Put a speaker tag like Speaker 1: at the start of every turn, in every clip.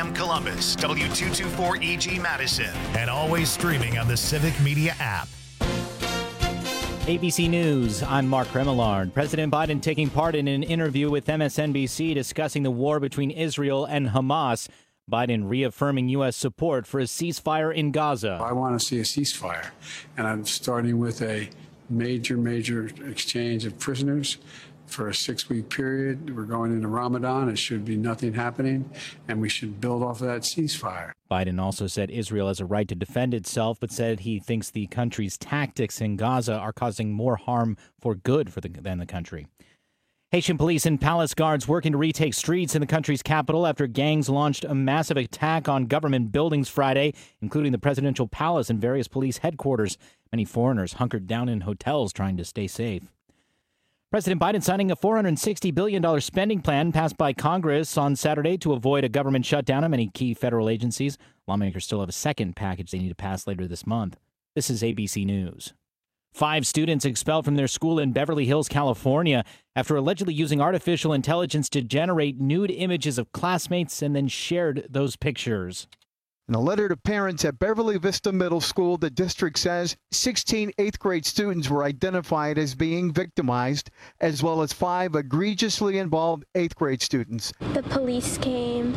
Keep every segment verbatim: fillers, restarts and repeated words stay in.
Speaker 1: M Columbus, W two twenty-four E G Madison, and always streaming on the Civic Media app.
Speaker 2: A B C News, I'm Mark Remillard. President Biden taking part in an interview with M S N B C discussing the war between Israel and Hamas. Biden reaffirming U S support for a ceasefire in Gaza.
Speaker 3: I want to see a ceasefire, and I'm starting with a major, major exchange of prisoners for a six-week period. We're going into Ramadan. It should be nothing happening, and we should build off of that ceasefire.
Speaker 2: Biden also said Israel has a right to defend itself, but said he thinks the country's tactics in Gaza are causing more harm for good for the, than the country. Haitian police and palace guards working to retake streets in the country's capital after gangs launched a massive attack on government buildings Friday, including the presidential palace and various police headquarters. Many foreigners hunkered down in hotels trying to stay safe. President Biden signing a four hundred sixty billion dollars spending plan passed by Congress on Saturday to avoid a government shutdown of many key federal agencies. Lawmakers still have a second package they need to pass later this month. This is A B C News. Five students expelled from their school in Beverly Hills, California, after allegedly using artificial intelligence to generate nude images of classmates and then shared those pictures.
Speaker 4: In a letter to parents at Beverly Vista Middle School, the district says sixteen eighth grade students were identified as being victimized, as well as five egregiously involved eighth grade students.
Speaker 5: The police came,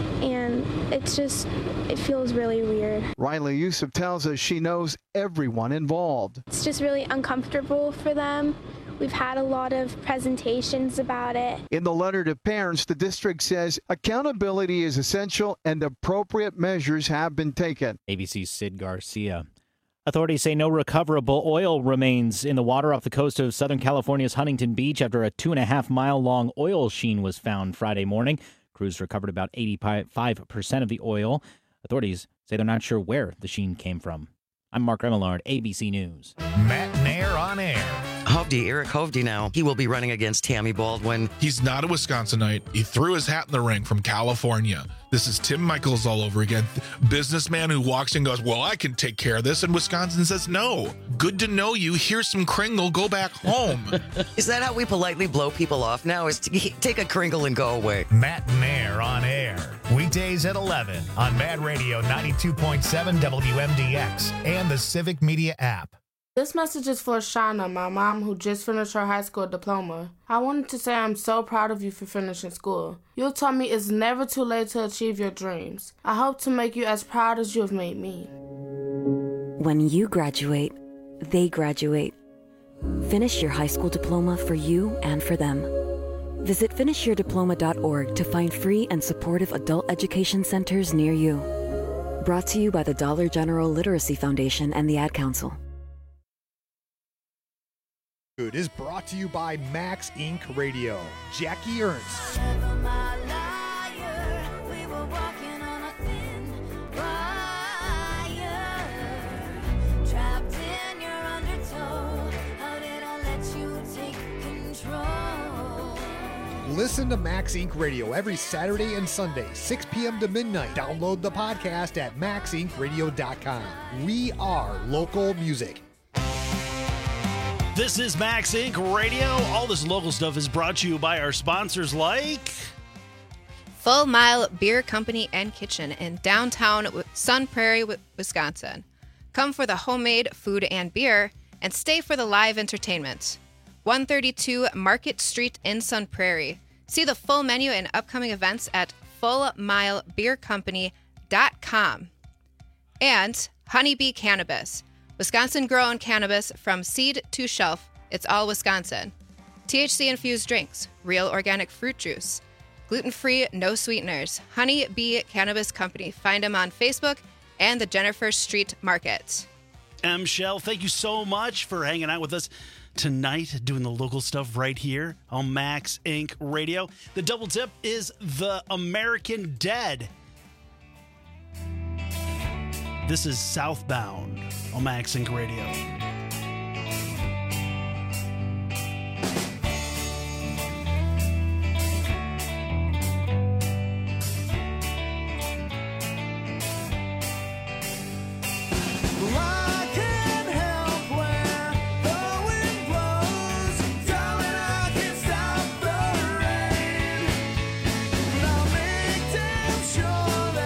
Speaker 5: and it's just, it feels really weird.
Speaker 4: Riley Yusuf tells us she knows everyone involved.
Speaker 5: It's just really uncomfortable for them. We've had a lot of presentations about it.
Speaker 4: In the letter to parents, the district says accountability is essential and appropriate measures have been taken.
Speaker 2: A B C's Sid Garcia. Authorities say no recoverable oil remains in the water off the coast of Southern California's Huntington Beach after a two and a half mile long oil sheen was found Friday morning. Crews recovered about eighty-five percent of the oil. Authorities say they're not sure where the sheen came from. I'm Mark Remillard, A B C News.
Speaker 1: Matt Nair on air.
Speaker 6: Hovde, Eric Hovde now. He will be running against Tammy Baldwin.
Speaker 7: He's not a Wisconsinite. He threw his hat in the ring from California. This is Tim Michaels all over again. Businessman who walks in and goes, well, I can take care of this. And Wisconsin says, no. Good to know you. Here's some Kringle. Go back home.
Speaker 6: Is that how we politely blow people off now? Is to take a Kringle and go away?
Speaker 1: Matt Nair on air. Weekdays at eleven on Mad Radio ninety-two point seven W M D X and the Civic Media app.
Speaker 8: This message is for Shauna, my mom, who just finished her high school diploma. I wanted to say I'm so proud of you for finishing school. You taught me it's never too late to achieve your dreams. I hope to make you as proud as you have made me.
Speaker 9: When you graduate, they graduate. Finish your high school diploma for you and for them. Visit finish your diploma dot org to find free and supportive adult education centers near you. Brought to you by the Dollar General Literacy Foundation and the Ad Council.
Speaker 10: Food is brought to you by Max Incorporated. Radio. Jackie Ernst. Listen to Max Incorporated. Radio every Saturday and Sunday, six p.m. to midnight. Download the podcast at max inc radio dot com. We are local music.
Speaker 11: This is Max Incorporated. Radio. All this local stuff is brought to you by our sponsors like
Speaker 12: Full Mile Beer Company and Kitchen in downtown Sun Prairie, Wisconsin. Come for the homemade food and beer and stay for the live entertainment. one thirty-two Market Street in Sun Prairie. See the full menu and upcoming events at full mile beer company dot com. And Honeybee Cannabis. Wisconsin-grown cannabis from seed to shelf. It's all Wisconsin. T H C-infused drinks, real organic fruit juice, gluten-free, no sweeteners. Honeybee Cannabis Company. Find them on Facebook and the Jennifer Street Market.
Speaker 11: M. Shell, thank you so much for hanging out with us tonight, doing the local stuff right here on Max Incorporated. Radio. The double tip is the American Dead. This is Southbound on Max Incorporated. Radio.
Speaker 13: Sure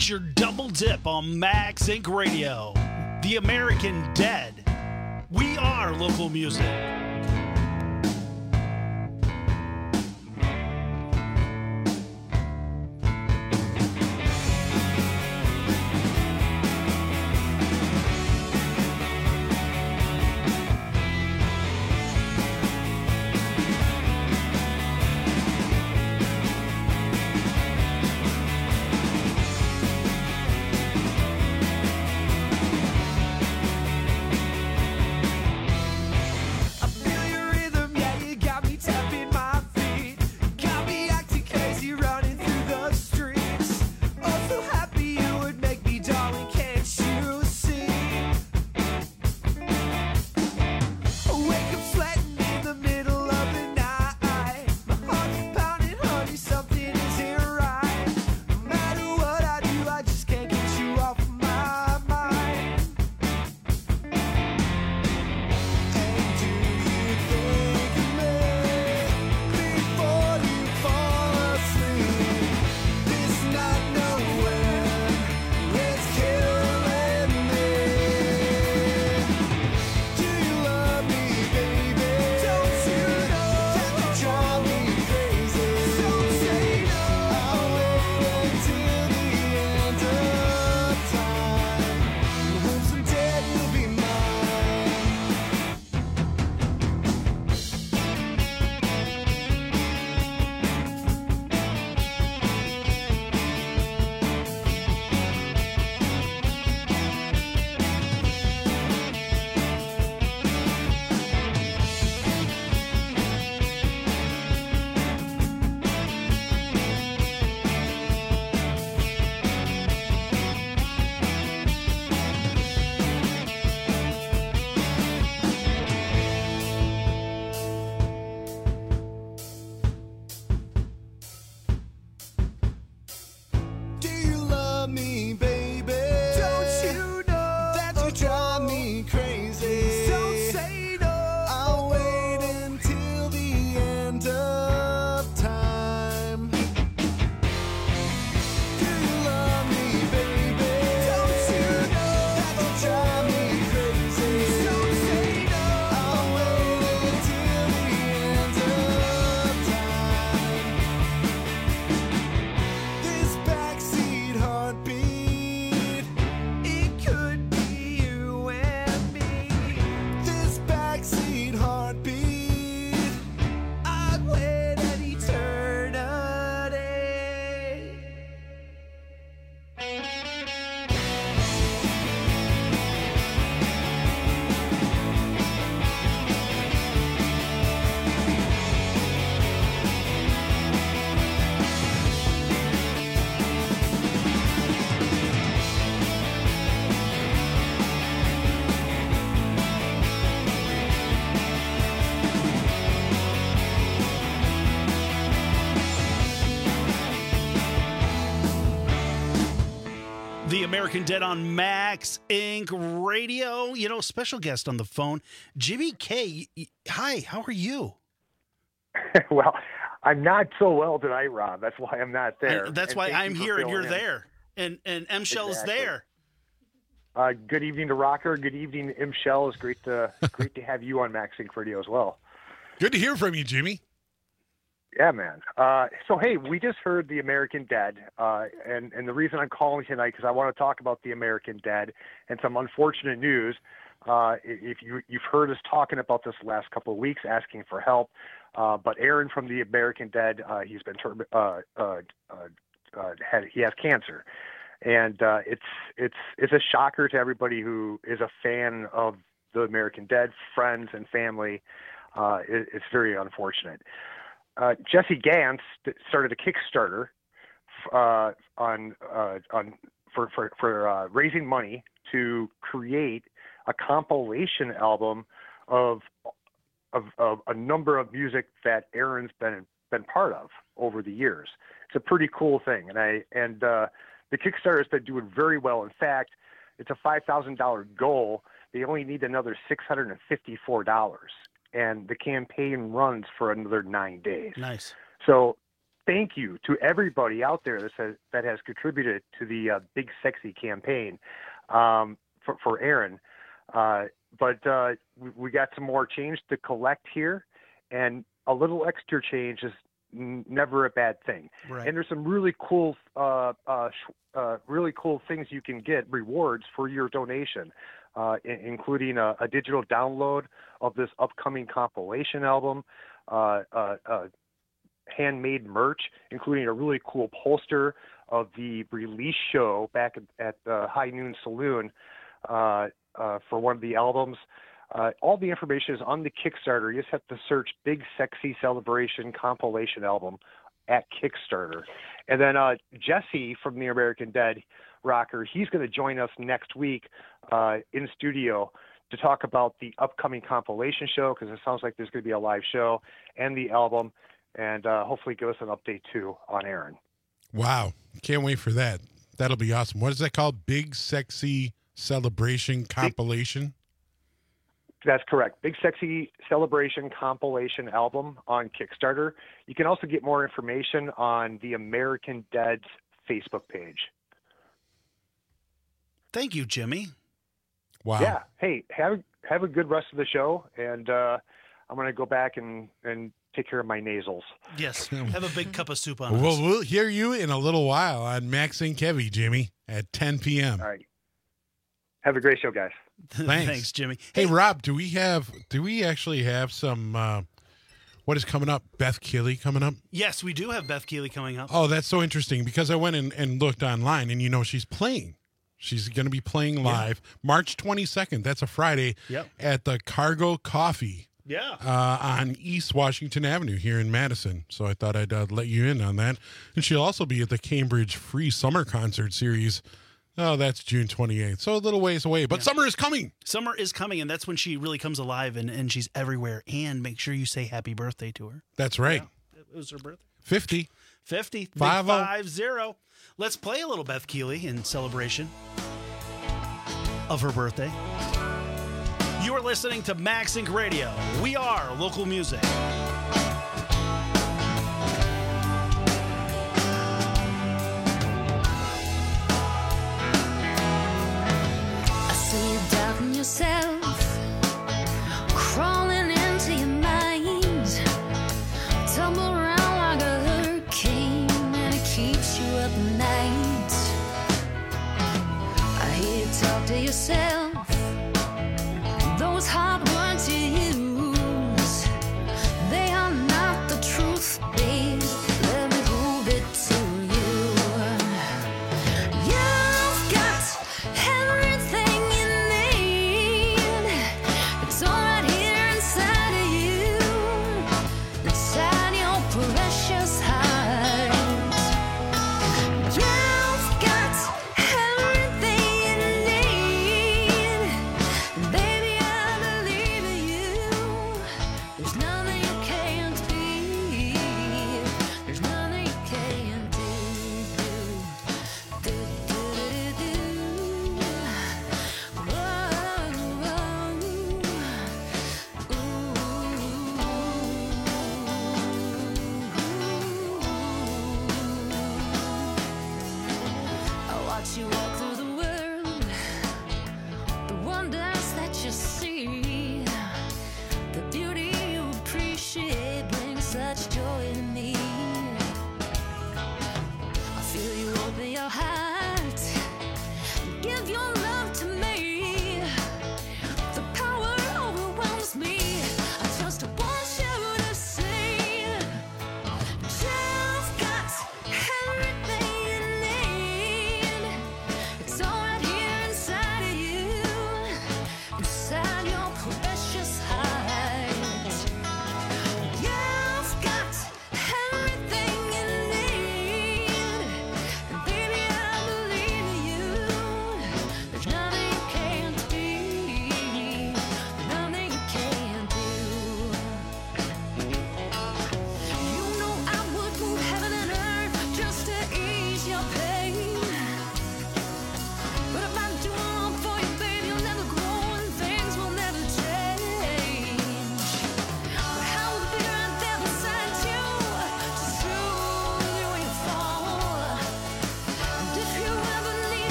Speaker 11: It's your double dip on Max Inc Radio. The American Dead. We are local music. The American Dead on Max Incorporated. Radio. You know, special guest on the phone, Jimmy K. Hi, how are you?
Speaker 13: Well, I'm not so well tonight, Rob. That's why I'm not there.
Speaker 11: And that's and why I'm you here and you're in. there. And and M. Shell exactly. is there.
Speaker 13: Uh, good evening to Rocker. Good evening, M. Shell. It's great to great to have you on Max Inc Radio as well.
Speaker 14: Good to hear from you, Jimmy.
Speaker 13: Yeah, man. Uh, so, hey, we just heard The American Dead, uh, and, and the reason I'm calling tonight because I want to talk about The American Dead and some unfortunate news. Uh, if you, you've heard us talking about this the last couple of weeks, asking for help, uh, but Aaron from The American Dead, uh, he's been ter- uh, uh, uh, uh, had, he has cancer, and uh, it's it's it's a shocker to everybody who is a fan of The American Dead, friends and family. Uh, it, it's very unfortunate. Uh, Jesse Gantz started a Kickstarter uh, on uh, on for for, for uh, raising money to create a compilation album of, of of a number of music that Aaron's been been part of over the years. It's a pretty cool thing, and I and uh, the Kickstarter has been doing very well. In fact, it's a five thousand dollar goal. They only need another six hundred and fifty four dollars. And the campaign runs for another nine days.
Speaker 11: Nice.
Speaker 13: So thank you to everybody out there that has, that has contributed to the uh, Big Sexy campaign um, for, for Aaron. Uh, but uh, we, we got some more change to collect here, and a little extra change is n- never a bad thing.
Speaker 11: Right.
Speaker 13: And there's some really cool, uh, uh, sh- uh, really cool things you can get, rewards for your donation, uh, I- including a, a digital download of this upcoming compilation album, uh, uh, uh, handmade merch, including a really cool poster of the release show back at, at the High Noon Saloon uh, uh, for one of the albums. Uh, all the information is on the Kickstarter. You just have to search Big Sexy Celebration Compilation Album at Kickstarter. And then uh, Jesse from the American Dead rocker, he's going to join us next week uh, in studio to talk about the upcoming compilation show, because it sounds like there's going to be a live show, and the album, and uh, hopefully give us an update too on Aaron.
Speaker 14: Wow. Can't wait for that. That'll be awesome. What is that called? Big Sexy Celebration Compilation?
Speaker 13: That's correct. Big Sexy Celebration Compilation Album on Kickstarter. You can also get more information on the American Dead's Facebook page.
Speaker 11: Thank you, Jimmy.
Speaker 14: Wow.
Speaker 13: Yeah. Hey, have have a good rest of the show, and uh, I'm going to go back and, and take care of my nasals.
Speaker 11: Yes. Have a big cup of soup on
Speaker 14: Well,
Speaker 11: us.
Speaker 14: we'll hear you in a little while on Max and Kevy, Jimmy, at ten p.m.
Speaker 13: All right. Have a great show, guys.
Speaker 14: Thanks.
Speaker 11: Thanks, Jimmy.
Speaker 14: Hey, Rob, do we have? Do we actually have some? Uh, what is coming up? Beth Keeley coming up?
Speaker 11: Yes, we do have Beth Keeley coming up.
Speaker 14: Oh, that's so interesting, because I went and, and looked online, and you know she's playing. She's going to be playing live March twenty-second. That's a Friday
Speaker 11: Yep.
Speaker 14: at the Cargo Coffee.
Speaker 11: Yeah.
Speaker 14: Uh, on East Washington Avenue here in Madison. So I thought I'd uh, let you in on that. And she'll also be at the Cambridge Free Summer Concert Series. Oh, that's June twenty-eighth. So a little ways away, but
Speaker 11: Yeah.
Speaker 14: summer is coming.
Speaker 11: Summer is coming, and that's when she really comes alive, and, and she's everywhere. And make sure you say happy birthday to her.
Speaker 14: That's right.
Speaker 11: Yeah, it was her birthday.
Speaker 14: fifty.
Speaker 11: fifty. Big
Speaker 14: Five oh.
Speaker 11: five zero. Let's play a little Beth Keeley in celebration of her birthday. You are listening to Max Inc Radio. We are local music.
Speaker 15: I see you doubting yourself, crawling into your mind, tumble around like a hurricane, and it keeps you up at night. I hear you talk to yourself, those hard words you use, they are not the truth, babe. Let me prove it to you. You've got everything you need. It's all right here inside of you, inside your precious heart. You've got everything you need. Baby, I believe in you. There's nothing you can't be. There's nothing you can't do. Do, do, do, do, do. I watch you walk through the world, the wonders that you see, the beauty you appreciate brings such joy to me. I feel you open your heart, give your love to me. The power overwhelms me. I just want you to see, you've got everything you need. It's all right here inside of you, inside your precious heart. You've got everything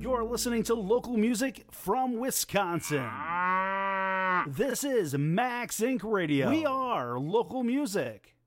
Speaker 11: You're listening to local music from Wisconsin. This is Max Incorporated. Radio. We are local music.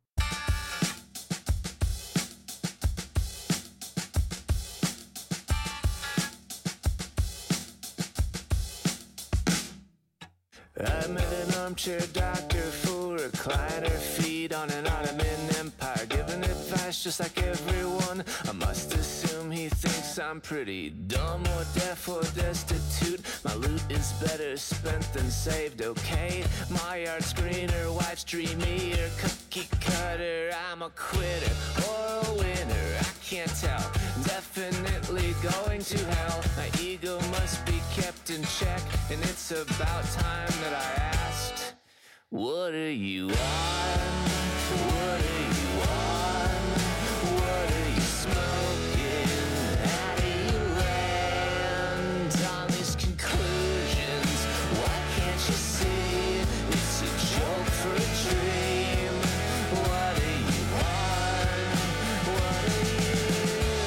Speaker 16: I met an armchair doctor for recliner feet on an Ottoman Empire, giving advice just like everyone. I must assume he thinks I'm pretty dumb or deaf or destitute. My loot is better spent than saved, okay? My yard's greener, wife's dreamier, cookie cutter. I'm a quitter or a winner, I can't tell. Definitely going to hell. My ego must be kept in check, and it's about time that I asked, what are you on? What are you on? What are you smoking? How do you land on these conclusions? Why can't you see it's a joke for a dream? What are you on? What are you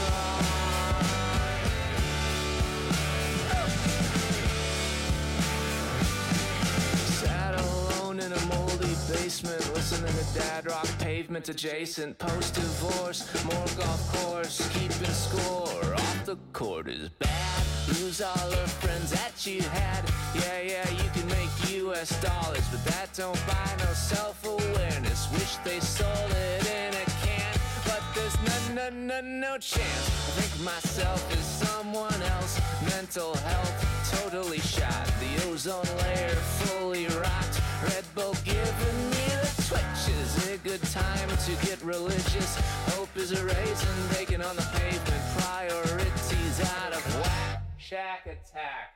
Speaker 16: on? Sat alone in a moldy basement, listening to dad rock, pavement adjacent, post-divorce, more golf course, keeping score. Off the court is bad. Lose all the friends that you had. Yeah, yeah, you can make U S dollars, but that don't buy no self-awareness. Wish they sold it in a can, but there's no, no, no, no chance. I think myself is someone else. Mental health totally shot. The ozone layer fully rocked. Red Bull giving me the twitches. A good time to get religious. Hope is a raisin, bacon on the pavement. Priorities out of whack. Shack attack.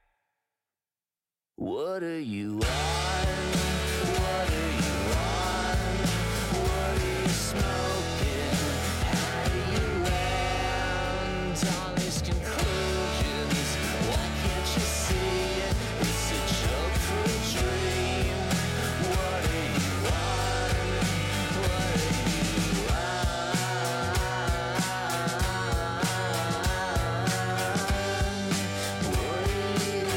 Speaker 16: What are you on? What are you on? What are you smoking? How do you land on these conclusions? Why can't you see it's a joke for a dream? What are you on? What are you on? What are you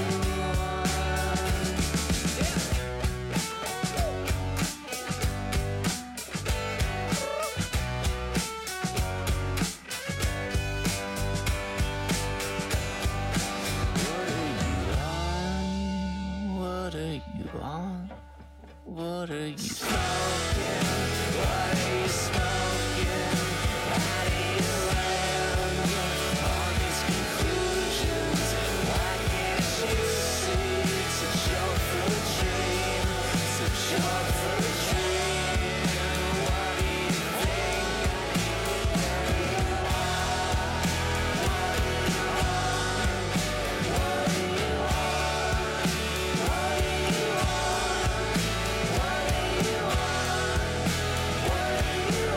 Speaker 16: What are you on? What are you smoking? What are you smoking? How do you land on these conclusions? Why can't you see it's a joke for a dream? It's a joke for a dream. What do you think? What are you on? What are you on? What are you on? What are you on? What are you on? What are you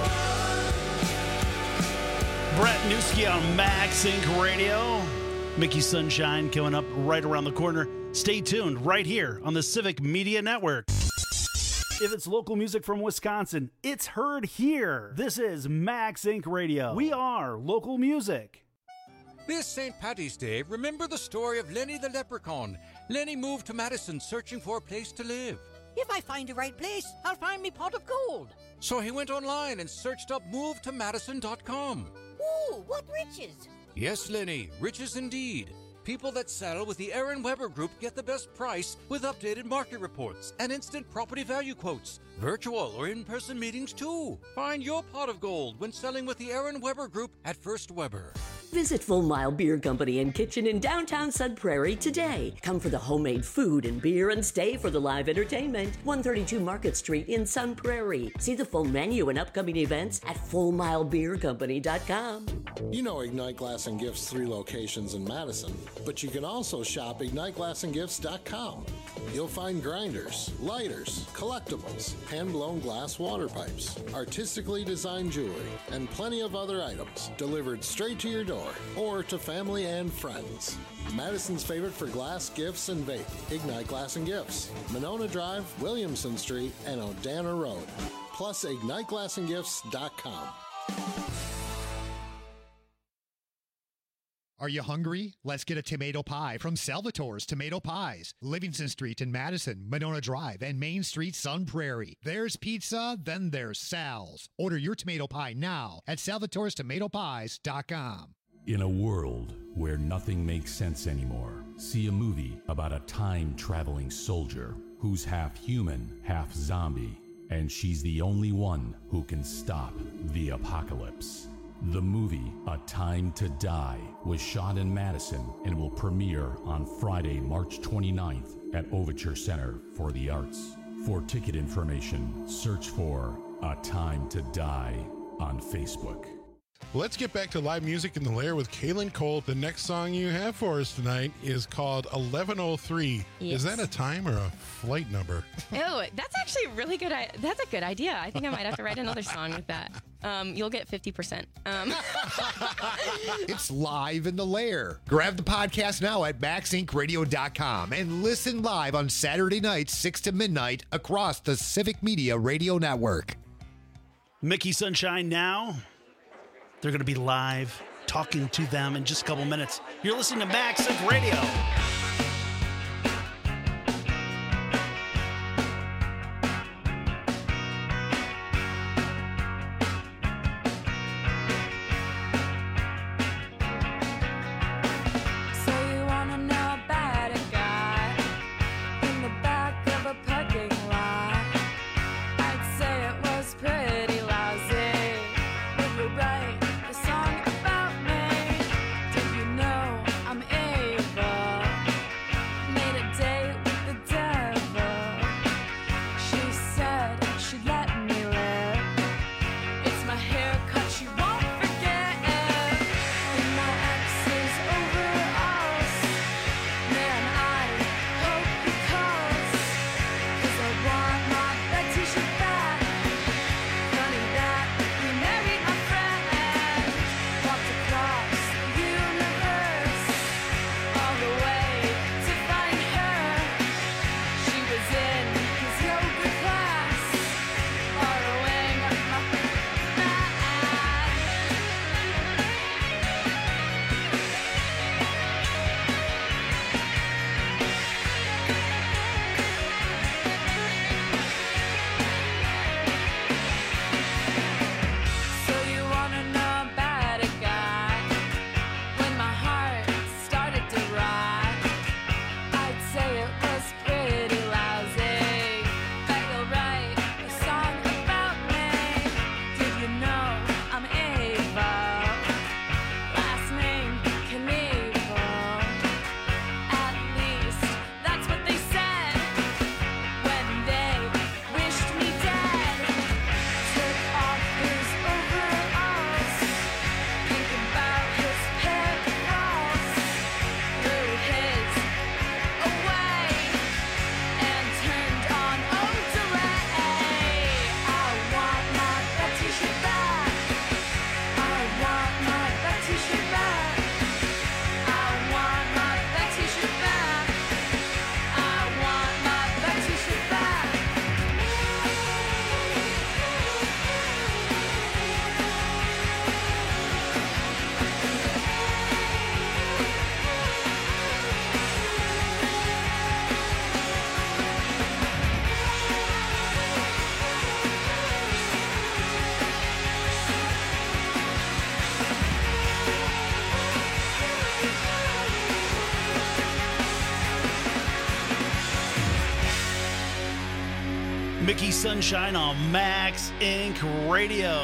Speaker 16: on?
Speaker 11: Brett Newski on Max Inc Radio. Mickey Sunshine coming up right around the corner. Stay tuned right here on the Civic Media Network. If it's local music from Wisconsin, it's heard here. This is Max Inc Radio. We are local music.
Speaker 17: This Saint Paddy's Day, remember the story of Lenny the Leprechaun. Lenny moved to Madison searching for a place to live.
Speaker 18: If I find the right place, I'll find me pot of gold.
Speaker 17: So he went online and searched up move to madison dot com.
Speaker 18: Ooh, what riches!
Speaker 17: Yes, Lenny, riches indeed. People that settle with the Aaron Weber Group get the best price with updated market reports and instant property value quotes. Virtual or in-person meetings too. Find your pot of gold when selling with the Aaron Weber Group at First Weber.
Speaker 19: Visit Full Mile Beer Company and Kitchen in downtown Sun Prairie today. Come for the homemade food and beer and stay for the live entertainment. one thirty-two Market Street in Sun Prairie. See the full menu and upcoming events at full mile beer company dot com.
Speaker 20: You know Ignite Glass and Gifts' three locations in Madison, but you can also shop ignite glass and gifts dot com. You'll find grinders, lighters, collectibles, hand-blown glass water pipes, artistically designed jewelry, and plenty of other items delivered straight to your door or to family and friends. Madison's favorite for glass, gifts, and vape, Ignite Glass and Gifts, Monona Drive, Williamson Street, and Odana Road. Plus ignite glass and gifts dot com.
Speaker 10: Are you hungry? Let's get a tomato pie from Salvatore's Tomato Pies. Livingston Street in Madison, Monona Drive, and Main Street, Sun Prairie. There's pizza, then there's Sal's. Order your tomato pie now at salvatores tomato pies dot com.
Speaker 21: In a world where nothing makes sense anymore, see a movie about a time-traveling soldier who's half human, half zombie, and she's the only one who can stop the apocalypse. The movie, A Time to Die, was shot in Madison and will premiere on Friday, March twenty-ninth at Overture Center for the Arts. For ticket information, search for A Time to Die on Facebook.
Speaker 14: Let's get back to live music in the Lair with Kaylin Cole. The next song you have for us tonight is called eleven oh three.
Speaker 22: Yes.
Speaker 14: Is that a time or a flight number?
Speaker 22: Oh, that's actually a really good. I- that's a good idea. I think I might have to write another song with that. Um, you'll get fifty percent. Um.
Speaker 10: It's live in the Lair. Grab the podcast now at max inc radio dot com and listen live on Saturday nights, six to midnight, across the Civic Media Radio Network.
Speaker 11: Mickey Sunshine now. They're going to be live talking to them in just a couple minutes. You're listening to Max Inc Radio. Mickey Sunshine on Max Inc Radio.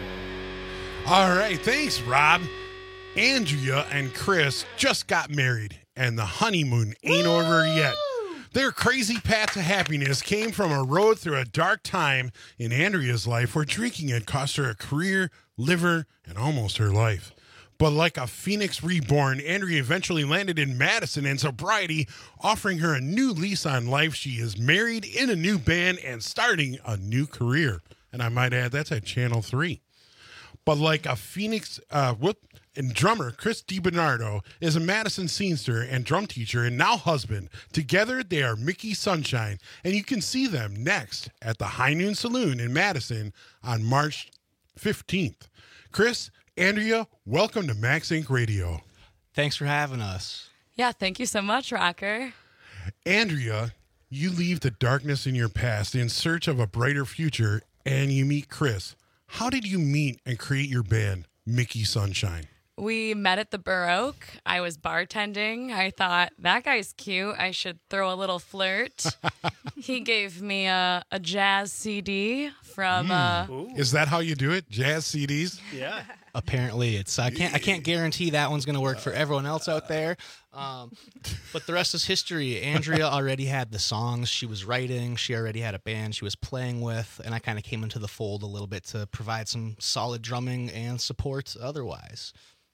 Speaker 14: All right, thanks, Rob. Andrea and Chris just got married, and the honeymoon ain't Woo! over yet. Their crazy path to happiness came from a road through a dark time in Andrea's life where drinking had cost her a career, liver, and almost her life. But like a phoenix reborn, Andrea eventually landed in Madison and sobriety, offering her a new lease on life. She is married, in a new band, and starting a new career. And I might add, that's at Channel three. But like a phoenix, uh, whoop, and drummer Chris DiBernardo is a Madison scenester and drum teacher and now husband. Together, they are Mickey Sunshine, and you can see them next at the High Noon Saloon in Madison on March fifteenth. Chris, Andrea, welcome to Max Inc Radio.
Speaker 3: Thanks for having us.
Speaker 5: Yeah, thank you so much, Rocker.
Speaker 14: Andrea, you leave the darkness in your past in search of a brighter future, and you meet Chris. How did you meet and create your band, Mickey Sunshine?
Speaker 5: We met at the Baroque. I was bartending. I thought, that guy's cute. I should throw a little flirt. He gave me a, a jazz C D from... Uh,
Speaker 14: Is that how you do it? Jazz C Ds?
Speaker 11: Yeah.
Speaker 3: Apparently, it's. I can't. I can't guarantee that one's going to work for everyone else out there. Um, but the rest is history. Andrea already had the songs she was writing. She already had a band she was playing with, and I kind of came into the fold a little bit to provide some solid drumming and support. Otherwise.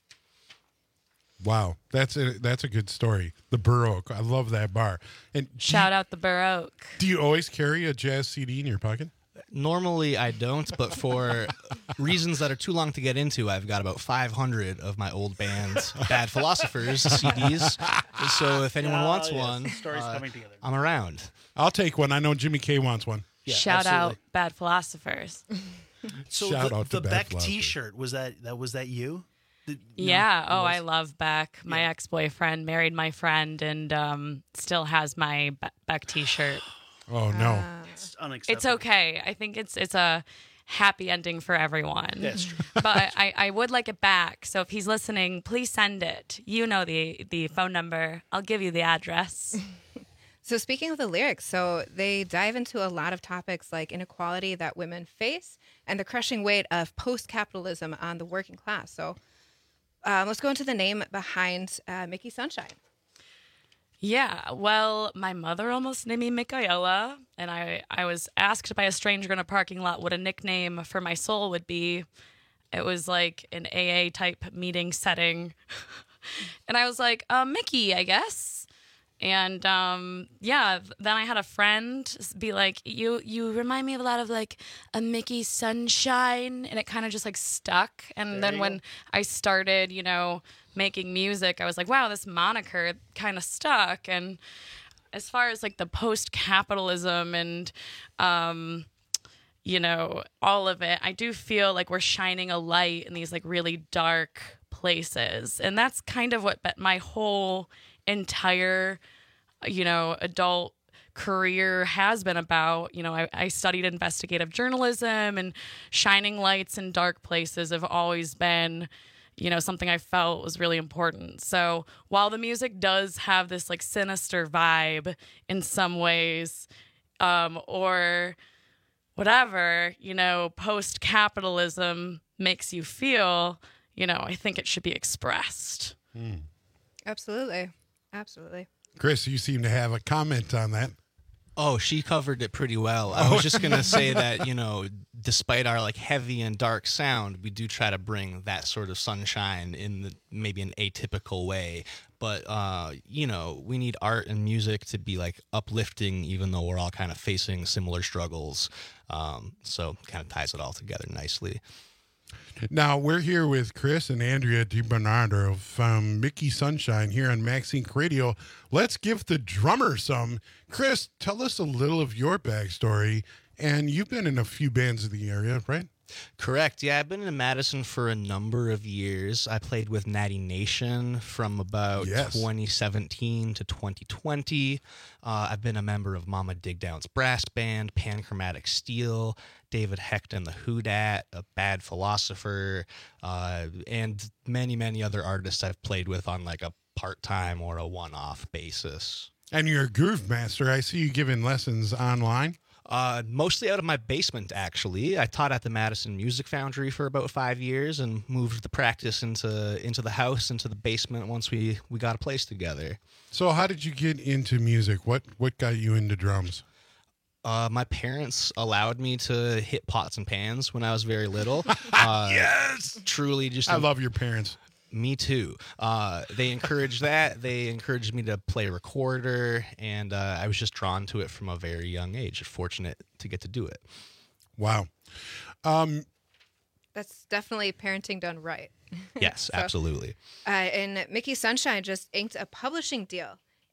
Speaker 14: Wow, that's a that's a good story. The Baroque, I love that bar. And
Speaker 5: Shout out the Baroque.
Speaker 14: Do you always carry a jazz C D in your pocket?
Speaker 3: Normally I don't, but for reasons that are too long to get into, I've got about five hundred of my old band's Bad Philosophers C Ds. So if anyone
Speaker 11: Oh,
Speaker 3: wants
Speaker 11: yes.
Speaker 3: one,
Speaker 11: Stories
Speaker 3: uh,
Speaker 11: coming together.
Speaker 3: I'm around.
Speaker 14: I'll take one. I know Jimmy K wants one.
Speaker 11: Yeah,
Speaker 5: Shout
Speaker 11: absolutely.
Speaker 5: out Bad Philosophers.
Speaker 11: So
Speaker 14: Shout
Speaker 11: the,
Speaker 14: out to
Speaker 11: the
Speaker 14: Bad
Speaker 11: Beck
Speaker 14: Philosophers.
Speaker 11: T-shirt was that that was that you? Did- no,
Speaker 5: Yeah.
Speaker 11: it
Speaker 5: Oh,
Speaker 11: was-
Speaker 5: I love Beck. My ex-boyfriend married my friend and um, still has my Be- Beck T-shirt.
Speaker 14: Oh no.
Speaker 11: It's unacceptable.
Speaker 5: It's okay. I think it's it's a happy ending for everyone.
Speaker 11: That's true.
Speaker 5: But I, I would like it back. So if he's listening, please send it. You know the the phone number. I'll give you the address.
Speaker 12: So speaking of the lyrics, so they dive into a lot of topics like inequality that women face and the crushing weight of post-capitalism on the working class. So um, let's go into the name behind uh, Mickey Sunshine.
Speaker 5: Yeah, well, my mother almost named me Micaela, and I, I was asked by a stranger in a parking lot what a nickname for my soul would be. It was like an A A type meeting setting. And I was like, uh, Mickey, I guess. And um, yeah, then I had a friend be like, you you remind me of a lot of like a Mickey Sunshine. And it kind of just like stuck. And
Speaker 23: There
Speaker 5: then
Speaker 23: you
Speaker 5: when
Speaker 23: go.
Speaker 5: I started, you know, making music, I was like, wow, this moniker kind of stuck. And as far as like the post-capitalism and, um, you know, all of it, I do feel like we're shining a light in these like really dark places. And that's kind of what my whole entire, you know, adult career has been about. You know, I, I studied investigative journalism, and shining lights in dark places have always been, you know, something I felt was really important. So while the music does have this like sinister vibe in some ways, um, or whatever, you know, post-capitalism makes you feel, you know, I think it should be expressed.
Speaker 14: Hmm.
Speaker 12: Absolutely. Absolutely.
Speaker 14: Chris, you seem to have a comment on that.
Speaker 3: Oh, she covered it pretty well. I was just gonna say that, you know, despite our like heavy and dark sound, we do try to bring that sort of sunshine in the, maybe an atypical way. But uh, you know, we need art and music to be like uplifting, even though we're all kind of facing similar struggles. Um, so kind of ties it all together nicely.
Speaker 14: Now, we're here with Chris and Andrea DiBernardo from Mickey Sunshine here on Maxine Radio. Let's give the drummer some. Chris, tell us a little of your backstory. And you've been in a few bands in the area, right?
Speaker 3: Correct. Yeah, I've been in Madison for a number of years. I played with Natty Nation from about
Speaker 14: Yes.
Speaker 3: twenty seventeen to twenty twenty. Uh, I've been a member of Mama Dig Down's brass band, Panchromatic Steel, David Hecht and the Hoodat, a Bad Philosopher, uh, and many, many other artists I've played with on like a part-time or a one-off basis.
Speaker 14: And you're a groove master. I see you giving lessons online.
Speaker 3: Uh, mostly out of my basement, actually. I taught at the Madison Music Foundry for about five years and moved the practice into into the house, into the basement once we, we got a place together.
Speaker 14: So how did you get into music? What what got you into drums?
Speaker 3: Uh, my parents allowed me to hit pots and pans when I was very little. Uh,
Speaker 14: yes!
Speaker 3: Truly just...
Speaker 14: I love your parents.
Speaker 3: Me too. Uh, they encouraged that. They encouraged me to play recorder, and uh, I was just drawn to it from a very young age. Fortunate to get to do it.
Speaker 14: Wow. Um,
Speaker 12: That's definitely parenting done right.
Speaker 3: Yes,
Speaker 12: So,
Speaker 3: absolutely.
Speaker 12: Uh, and Mickey Sunshine just inked a publishing deal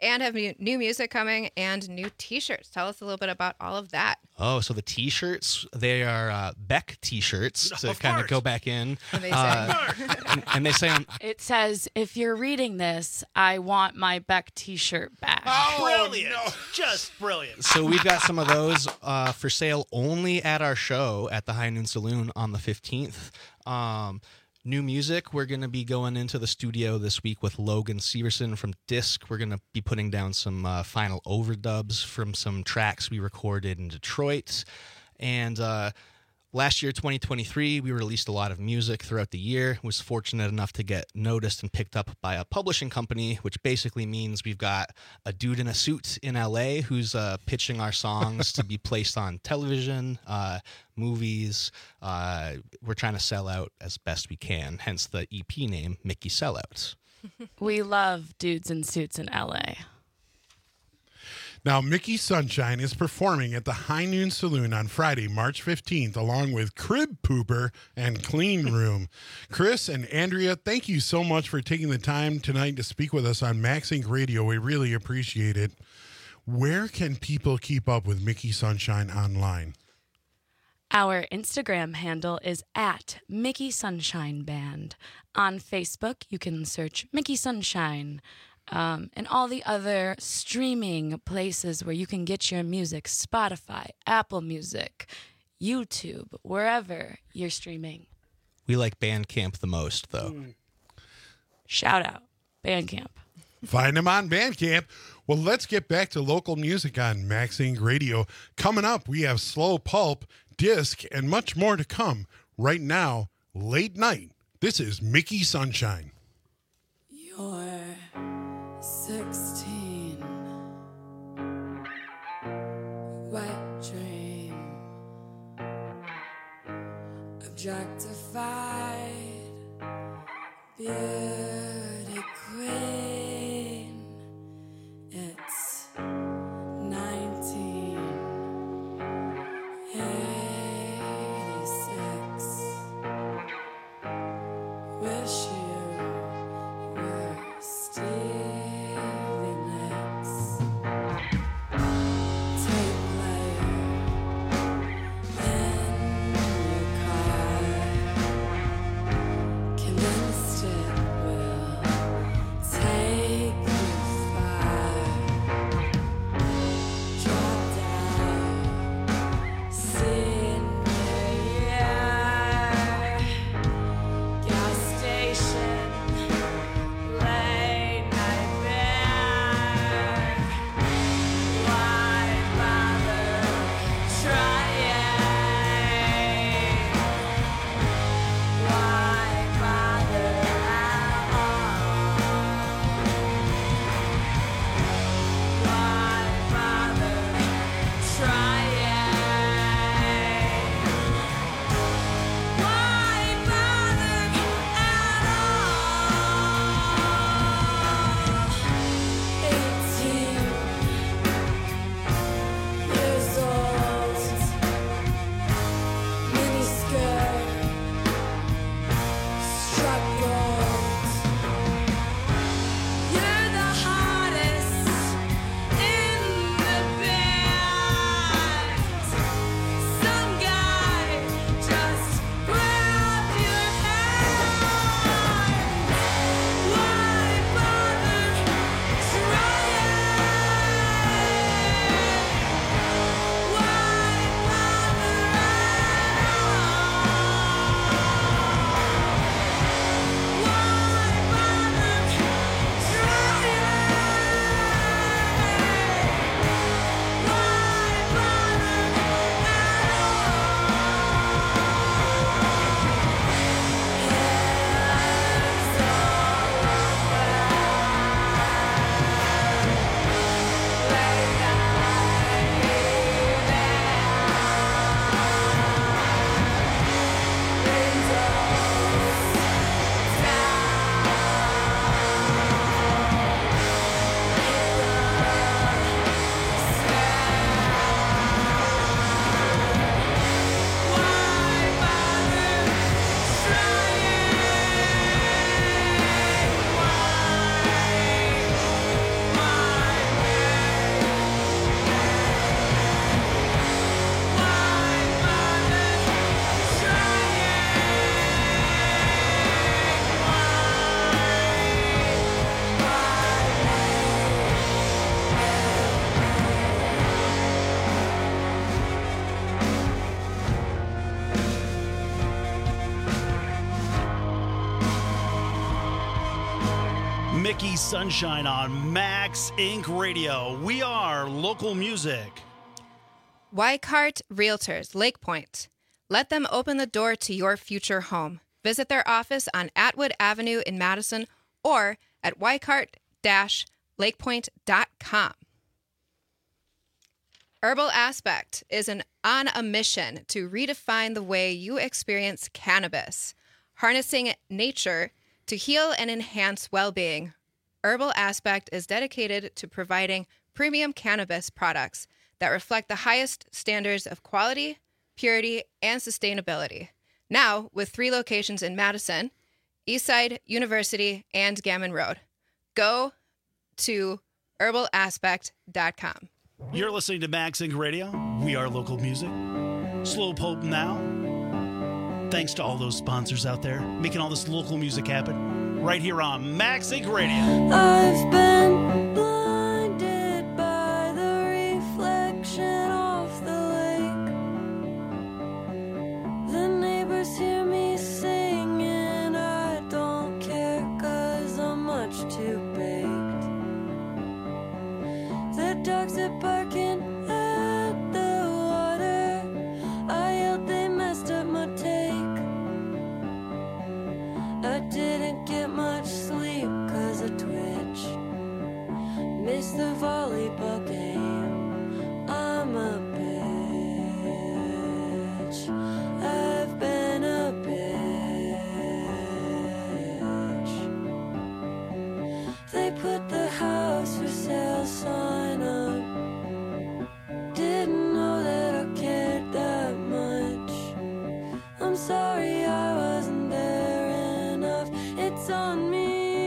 Speaker 12: and have mu- new music coming and new t-shirts. Tell us a little bit about all of that.
Speaker 3: Oh, so the T-shirts, they are uh, Beck T-shirts to
Speaker 11: Of
Speaker 3: kind of
Speaker 11: course.
Speaker 3: go back in.
Speaker 12: What do they
Speaker 3: Uh, and, and they say on,
Speaker 5: It says, if you're reading this, I want my Beck t-shirt back.
Speaker 11: Brilliant. Just brilliant.
Speaker 3: so we've got some of those uh, for sale only at our show at the High Noon Saloon on the fifteenth. Um, new music, we're going to be going into the studio this week with Logan Severson from Disc. We're going to be putting down some uh, final overdubs from some tracks we recorded in Detroit. And uh, last year, twenty twenty-three, we released a lot of music throughout the year. Was fortunate enough to get noticed and picked up by a publishing company, which basically means we've got a dude in a suit in L A who's uh, pitching our songs to be placed on television, uh, movies. Uh, we're trying to sell out as best we can, hence the E P name, Mickey Sellouts.
Speaker 5: We love dudes in suits in L A.
Speaker 14: Now, Mickey Sunshine is performing at the High Noon Saloon on Friday, March fifteenth, along with Crib Pooper and Clean Room. Chris and Andrea, thank you so much for taking the time tonight to speak with us on Max Inc Radio. We really appreciate it. Where can people keep up with Mickey Sunshine online?
Speaker 5: Our Instagram handle is at Mickey Sunshine Band. On Facebook, you can search Mickey Sunshine. Um, and all the other streaming places where you can get your music, Spotify, Apple Music, YouTube, wherever you're streaming.
Speaker 3: We like Bandcamp the most, though.
Speaker 5: Shout out, Bandcamp.
Speaker 14: Find them on Bandcamp. Well, let's get back to local music on Max Inc Radio. Coming up, we have Slow Pulp, Disc, and much more to come. Right now, Late Night. This is Mickey Sunshine.
Speaker 2: You're sixteen, wet dream, objectified, beauty queen. It's nineteen eighty-six. Wish you were Stevie Nicks. Tape player in your car, convinced it will take you far. Dropped out senior year, gas station.
Speaker 11: Mickey Sunshine on Max Incorporated. Radio. We are local music.
Speaker 12: Weikart Realtors, Lake Point. Let them open the door to your future home. Visit their office on Atwood Avenue in Madison or at weikart dash lakepoint dot com. Herbal Aspect is an, on a mission to redefine the way you experience cannabis, harnessing nature to heal and enhance well-being. Herbal Aspect is dedicated to providing premium cannabis products that reflect the highest standards of quality, purity, and sustainability. Now, with three locations in Madison, Eastside, University, and Gammon Road. Go to herbal aspect dot com.
Speaker 11: You're listening to Max Inc Radio. We are local music. Slow Pope now. Thanks to all those sponsors out there making all this local music happen right here on Max Inc Radio.
Speaker 2: I've been blinded by the reflection of the lake. The neighbors hear me sing and I don't care 'cause I'm much too baked. The dogs are barking at the water. I yelled they messed up my take. I didn't get much sleep 'cause of Twitch. Missed the volleyball game. I'm a bitch. I've been a bitch. They put the house for sale sign up. Didn't know that I cared that much. I'm sorry I wasn't there enough. It's on me.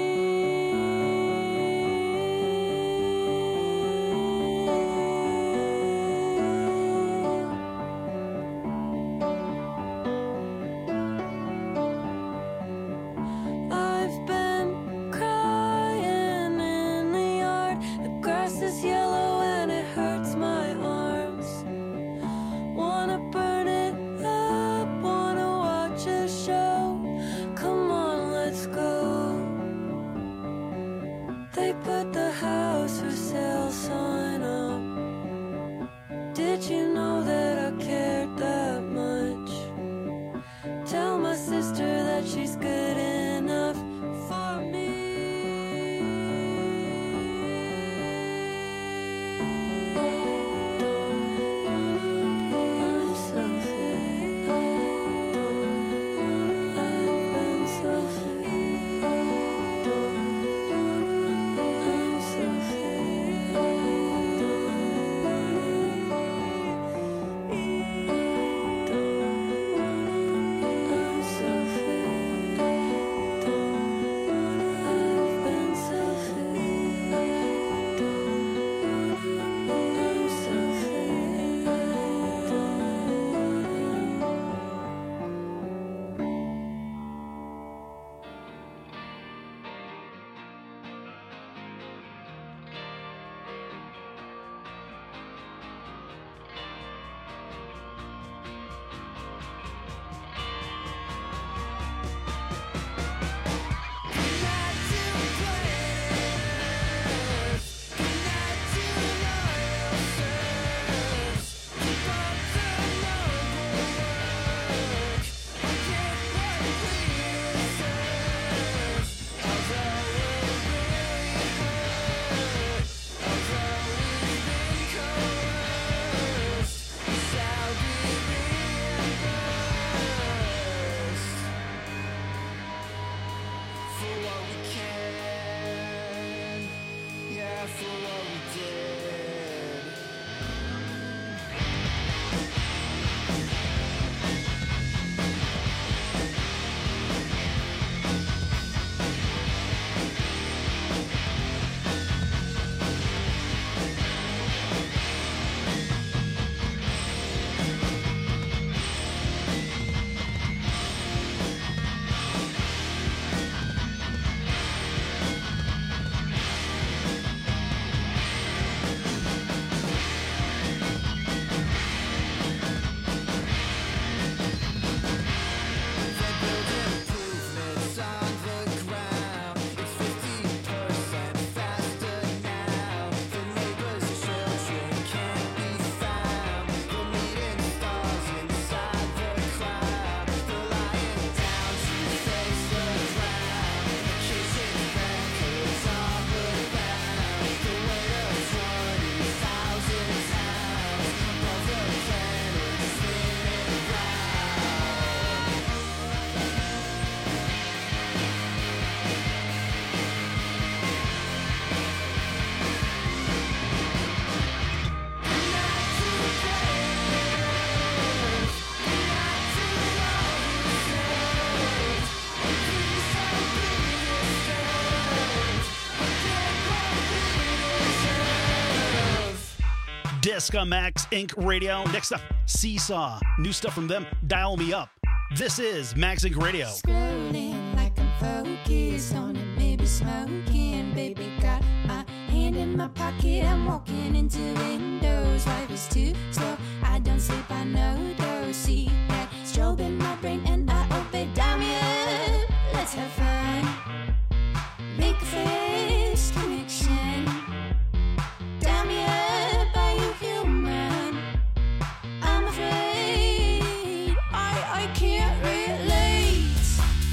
Speaker 2: I've been crying in the yard. The grass is yellow and it hurts my arms. Wanna burn it up, wanna watch a show. Come on, let's go. They put the house for sale sign up. Did you know that I cared that much? Tell my sister that she's good enough for me. I'm so free. I've been so free. I'm so I'm so free. I've been so free. I'm so for what we can, yeah, for what we did.
Speaker 11: Disc on Max Incorporated Radio. Next up, Seesaw. New stuff from them, Dial Me Up. This is Max Incorporated Radio.
Speaker 15: Scrolling like I'm focused on it, maybe smoking. Baby, got my hand in my pocket. I'm walking into windows. Life is too slow. I don't sleep, I know though. See that strobe in my brain and I open. Dial me up. Let's have fun. Make a face connection. Dial me up. Are you human? I'm afraid I I can't relate.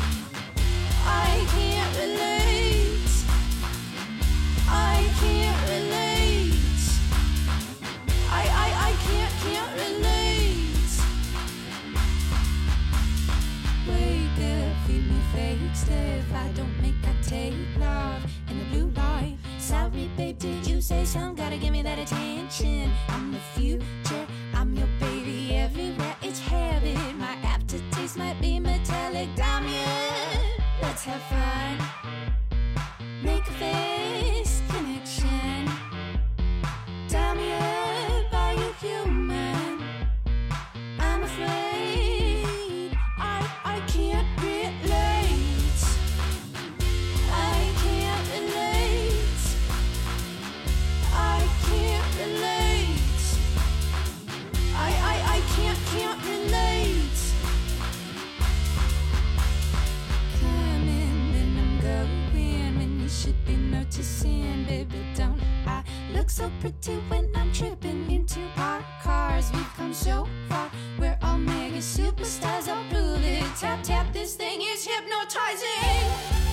Speaker 15: I can't relate. I can't relate. I I I can't can't relate. Wake up, feed me fake stuff. I don't make I take love in the blue light. Sorry, babe, did you say something? Gotta give me that attention. I'm the future. I'm your baby everywhere. It's habit. My aftertaste might be metallic. Dial me up. Let's have fun. Make a face connection. Dial me up. Are you human? I'm afraid I I can't relate. I can't relate. I can't relate. I I I can't can't relate. Coming and I'm going when you should be noticing, baby. Don't I look so pretty when I'm tripping into our cars? We've come so far. We're all mega superstars. I'll prove it. Tap tap. This thing is hypnotizing.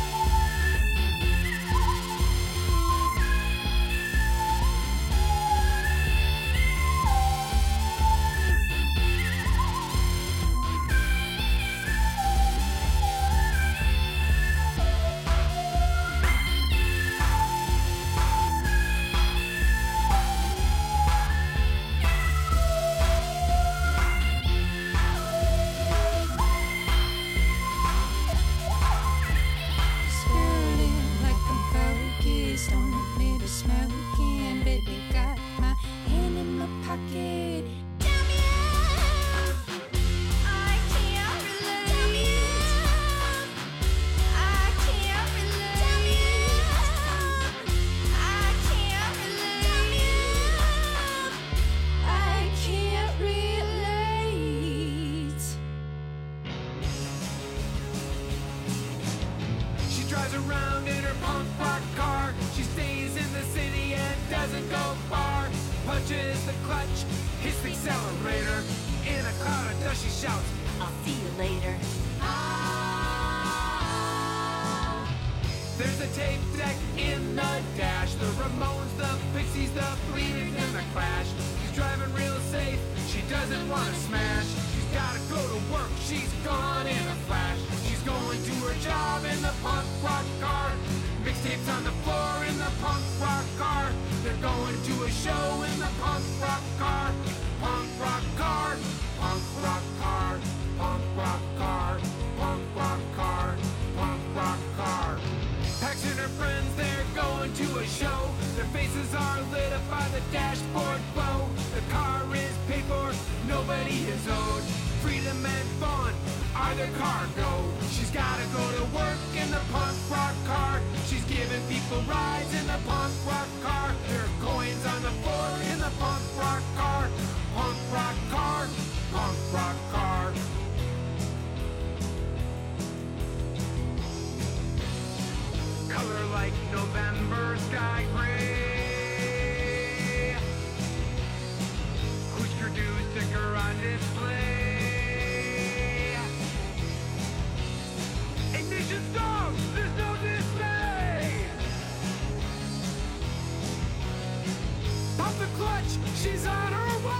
Speaker 15: Swirling like I'm focused on it, maybe smoking. Baby, got my hand in my pocket. Dial me up. I can't relate. Dial me up. I can't relate. Dial me up. I can't relate. Dial me up. I can't relate.
Speaker 16: She drives around in her punk rock car. She stays in the city and doesn't go far. Punches the clutch, hits the accelerator. In a cloud of dust, she shouts, "I'll see you later." Ah. There's a tape deck in the dash. The Ramones, the Pixies, the Bleeding, and the Clash. She's driving real safe. She doesn't want to smash. She's gotta go to work. She's gone in a flash. She's going to her job in the punk rock car. Mixtapes on the floor in the punk rock car. They're going to a show in the punk rock car. Punk rock car, punk rock car, punk rock car, punk rock car, punk rock car. Pax and her friends, they're going to a show. Their faces are lit up by the dashboard glow. The car is paid for, nobody is owed. Freedom and fun are their cargo. She's gotta go to work in the punk rock car. She's giving people rides in the punk rock car. There are coins on the floor in the punk rock car. Punk rock car, punk rock car. Color like November sky gray. Husker Du sticker on display. Ignition stop! There's no display! Pop the clutch! She's on her way!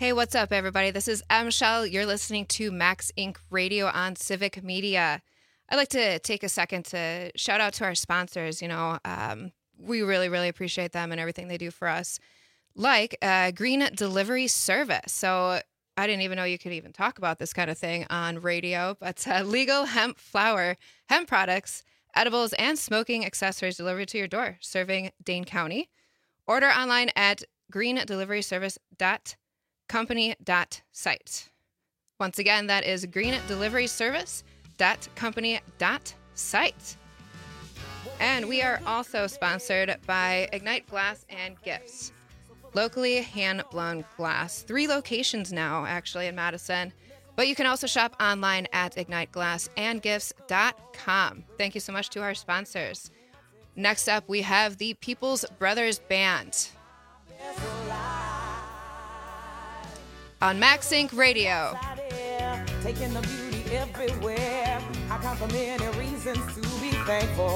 Speaker 12: Hey, what's up, everybody? This is M. Shell. You're listening to Max Incorporated. Radio on Civic Media. I'd like to take a second to shout out to our sponsors. You know, um, we really, really appreciate them and everything they do for us, like uh, Green Delivery Service. So I didn't even know you could even talk about this kind of thing on radio, but uh, legal hemp flower, hemp products, edibles, and smoking accessories delivered to your door, serving Dane County. Order online at green delivery service dot company dot site. Once again, that is green delivery service dot company dot site. And we are also sponsored by Ignite Glass and Gifts. Locally hand-blown glass. Three locations now, actually, in Madison. But you can also shop online at ignite glass and gifts dot com. Thank you so much to our sponsors. Next up, we have the People's Brothers Band on Max Inc Radio.
Speaker 4: Taking the beauty everywhere. I count for many reasons to be thankful.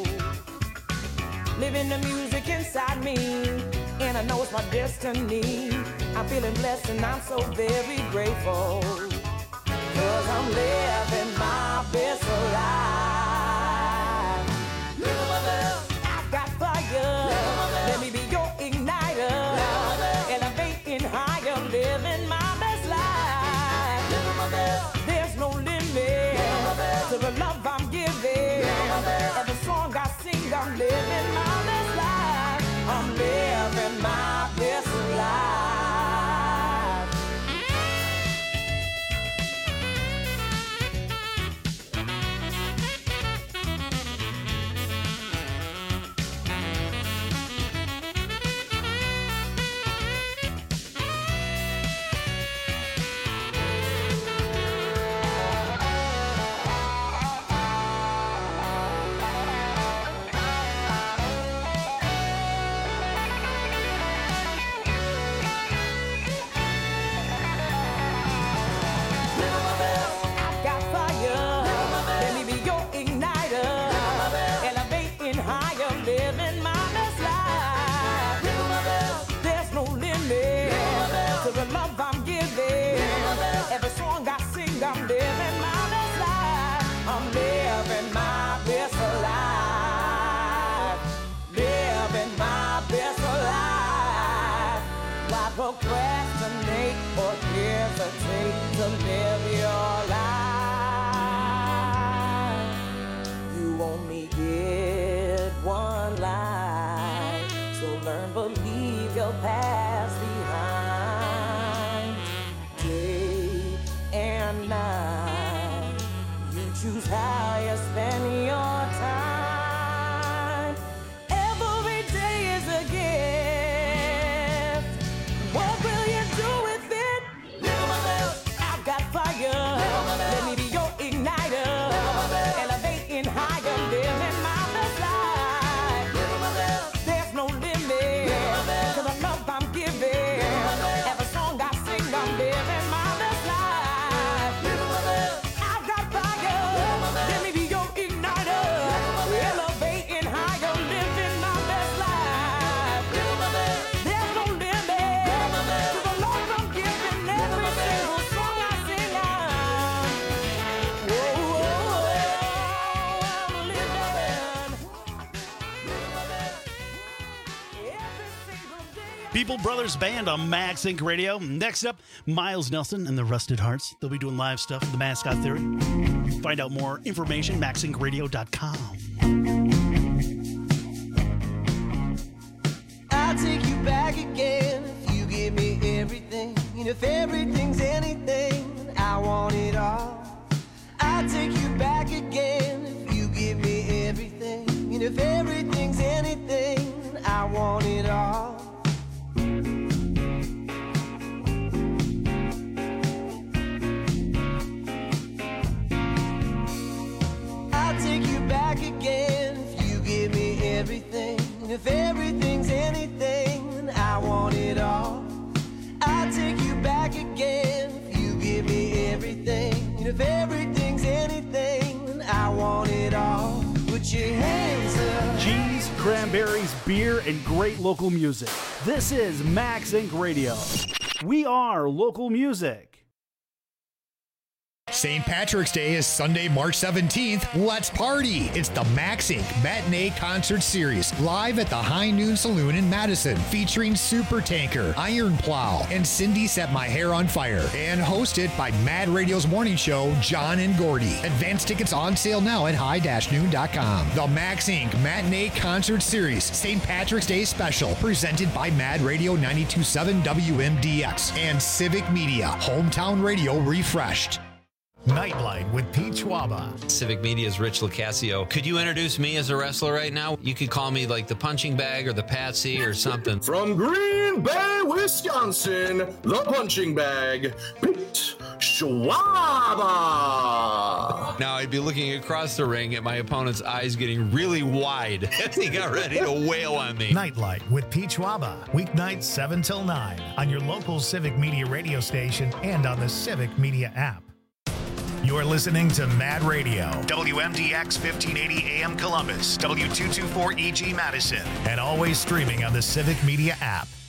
Speaker 4: Living the music inside me, and I know it's my destiny. I'm feeling blessed and I'm so very grateful. Cause I'm living my best life. I've got fire. Let me be your igniter. Elevating higher, living my best life. There's no limit to the love I'm giving. Every song I sing, I'm living my best life. I'm living my best life. Procrastinate or hesitate to live your life. You only get one life, so learn to leave your past behind. Day and night, you choose how you spend your time. Every day is a gift. What will you do with it? I've got fire. Let me be your igniter. Elevating higher, living my best life. There's no limit to the love I'm giving. Every song I sing, I'm living my best life. I've got fire. Let me be your igniter. Elevating higher, living my best life. There's no limit.
Speaker 11: People Brothers Band on Max Inc Radio. Next up, Miles Nelson and the Rusted Hearts. They'll be doing live stuff with the Mascot Theory. Find out more information, max inc radio dot com.
Speaker 7: I'll take you back again if you give me everything. And if everything's anything, I want it all. I'll take you back again if you give me everything. And if everything's anything, I want it all. I'll take you back again if you give me everything. And if everything's anything, I want it all. I'll take you back again if you give me everything. And if everything's anything, I want it all. Put your hands up.
Speaker 11: Cheese, cranberries, beer, and great local music. This is Max Inc Radio. We are local music.
Speaker 10: Saint Patrick's Day is Sunday, March seventeenth. Let's party! It's the Max Incorporated. Matinee Concert Series live at the High Noon Saloon in Madison, featuring Super Tanker, Iron Plow, and Cindy Set My Hair on Fire, and hosted by Mad Radio's morning show, John and Gordy. Advance tickets on sale now at high noon dot com. The Max Incorporated. Matinee Concert Series Saint Patrick's Day Special, presented by Mad Radio ninety-two point seven W M D X and Civic Media, hometown radio refreshed.
Speaker 1: Nightlight with Pete Schwaba. Civic Media's Rich Locascio. Could you introduce me as a wrestler right now? You could call me like the punching bag or the Patsy or something.
Speaker 6: From Green Bay, Wisconsin, the punching bag, Pete Schwaba.
Speaker 1: Now I'd be looking across the ring at my opponent's eyes getting really wide as he got ready to wail on me.
Speaker 23: Nightlight with Pete Schwaba. Weeknights seven till nine on your local Civic Media radio station and on the Civic Media app. You're listening to Mad Radio, W M D X fifteen eighty A M Columbus, W two twenty-four E G Madison, and always streaming on the Civic Media app.